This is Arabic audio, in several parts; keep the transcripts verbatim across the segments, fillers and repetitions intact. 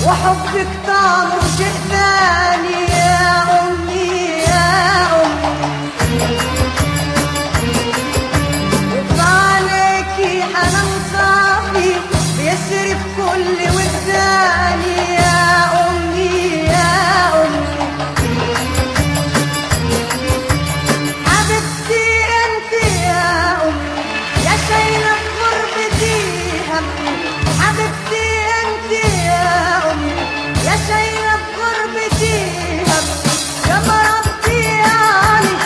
وحبك طعمه شيء ثاني يا أمي يا أمي. وعليكي حنان صافي بيسري في كل وجداني يا أمي يا أمي. حبيبتي أنت يا أمي يا شايلة في غربتي همي. حبيبتي أنت يا أمي يا شايلة في غربتي همي. يا مربي يعني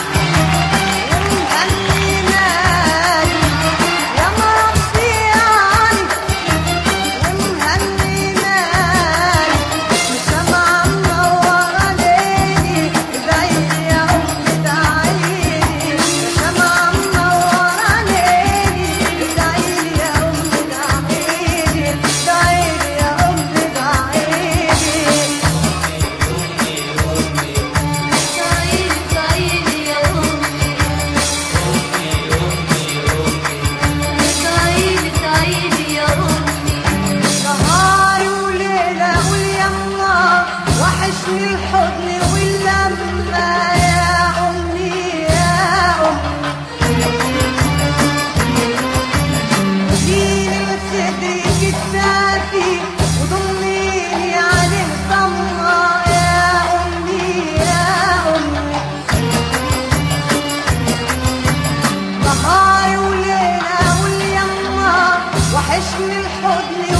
ومهنيناني. يا مربي يعني ومهنيناني. والشمعة منورة ليلي ادعيلي يا أمي ادعيلي. الشمعة منورة ليلي ادعيلي يا أمي ادعيلي. ادعيلي يا أمي ادعيلي. نهاري وليلة أقول يما وحشني الحضن واللمة يا أمي يا أمي. اديني من صدرك الدافي وضميني عليه ضمة يا أمي يا أمي. نهاري وليلة أقول يما وحشني الحضن